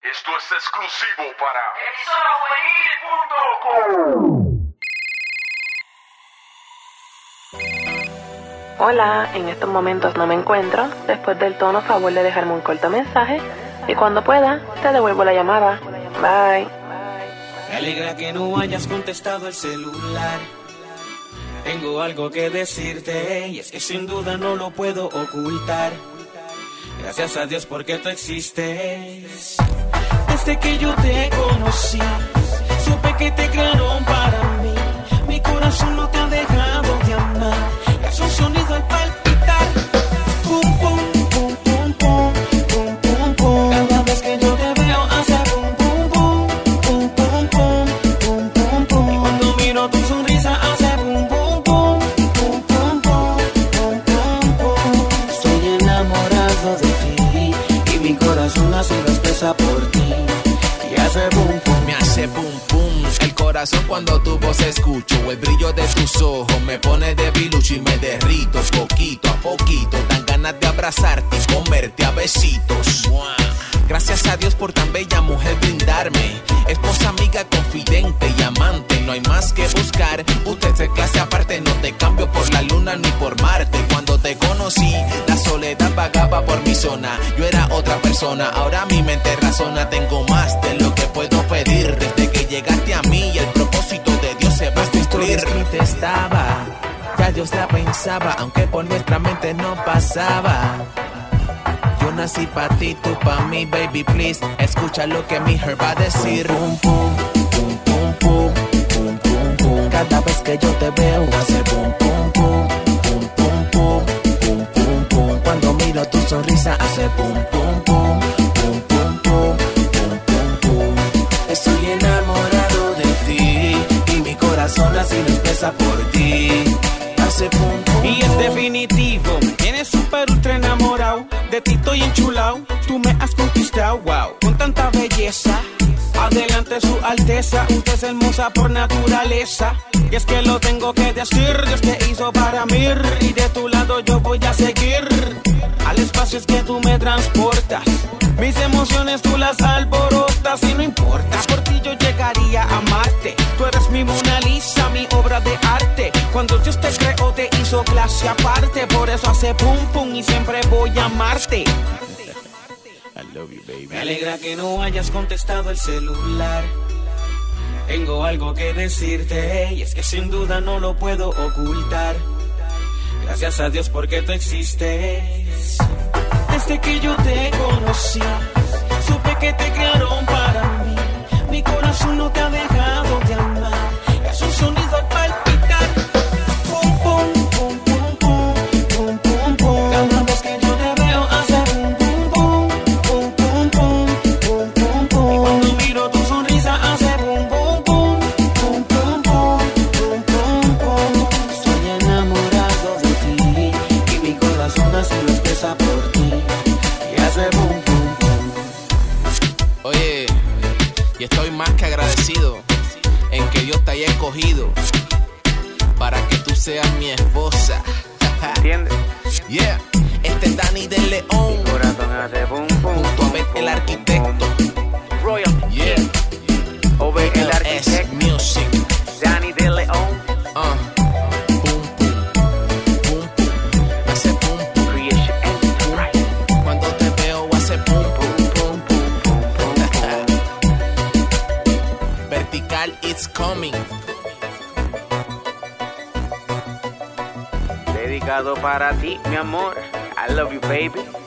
Esto es exclusivo para emisorajuvenil.com. Hola, en estos momentos no me encuentro. Después del tono, favor de dejarme un corto mensaje y cuando pueda, te devuelvo la llamada. Bye. Me alegra que no hayas contestado el celular. Tengo algo que decirte y es que sin duda no lo puedo ocultar. Gracias a Dios porque tú existes. Desde que yo te conocí, supe que te crearon para mí. Mi corazón no te ha dejado de amar. Es un sonido al palpitar. Pum, pum, pum, pum, pum, pum, pum, pum. Cada vez que yo te veo hace pum, pum, pum, pum, pum, pum, pum, pum, pum. Y cuando miro tu sonrisa hace pum, pum, pum, pum, pum, pum, pum, pum, pum. Estoy enamorado de ti y mi corazón así lo expresa por ti. Y hace pum, pum. Me hace pum, pum. El corazón cuando tu voz escucho. El brillo de tus ojos me pone de bilucho y me derrito poquito a poquito. Dan ganas de abrazarte y comerte a besitos. Gracias a Dios por tan bella mujer brindarme. Esposa, amiga, confidente y amante. No hay más que buscar. Usted es clase aparte. No te cambio por la luna ni por Marte. Cuando te conocí, la soledad vagaba por mi zona. Yo era otra persona. Ahora mi mente razona. Tengo más de lo que puedo pedir. Desde que llegaste a mí y el propósito de Dios se va a cumplir. Escrita estaba, ya Dios la pensaba, aunque por nuestra mente no pasaba. Yo nací pa' ti, tú pa' mí, baby, please. Escucha lo que mi heart va a decir. Pum, pum, pum, pum, pum, pum, pum, pum. Cada vez que yo te veo hace pum, pum, pum, pum, pum, pum, pum, pum, pum. Cuando miro tu sonrisa hace pum, pum, pum, pum, pum, pum, pum, pum, pum. Estoy enamorado de ti y mi corazón así lo expresa por ti. Hace pum, pum, y es definitivo, me tienes súper ultra enamorado. De ti estoy enchulado, tú me has conquistado, wow. Con tanta belleza, adelante su alteza. Usted es hermosa por naturaleza. Y es que lo tengo que decir, Dios te hizo para mí. Y de tu lado yo voy a seguir. Al espacio es que tú me transportas. Mis emociones tú las alborotas. Y no importa, por ti yo llegaría a amarte. Tú eres mi Mona Lisa, mi obra de arte. Cuando Dios te creó te hizo clase aparte. Por eso hace pum pum y siempre voy a amarte. I love you, baby. Me alegra que no hayas contestado el celular. Tengo algo que decirte y es que sin duda no lo puedo ocultar. Gracias a Dios porque tú existes. Desde que yo te conocí, supe que te crearon para mí. Mi corazón no te ha dejado de amar. Es un sonido al palpitar. Pum, pum, pum, pum, pum, pum, pum, pum. Cada vez que yo te veo hace pum, pum, pum, pum, pum, pum, pum, pum, pum. Y cuando miro tu sonrisa hace pum, pum, pum, pum, pum, pum, pum, pum, pum. Estoy enamorado de ti y mi corazón así lo expresa por ti. Y hace pum, pum, pum. Oye, y estoy más que agradecido en que Dios te haya escogido para que tú seas mi esposa. ¿Entiendes? Yeah, este es Dani de León, Mi corazón hace pum, pum, junto a Bet el arquitecto. Royal, Yeah, Ove el LS arquitecto, Music. Dani de León, Pum, pum, pum, pum. Hace pum, pum. Creation Enterprise. Cuando te veo hace pum, pum, pum, pum, pum. Vertical, it's coming. Dedicado para ti, mi amor. I love you, baby.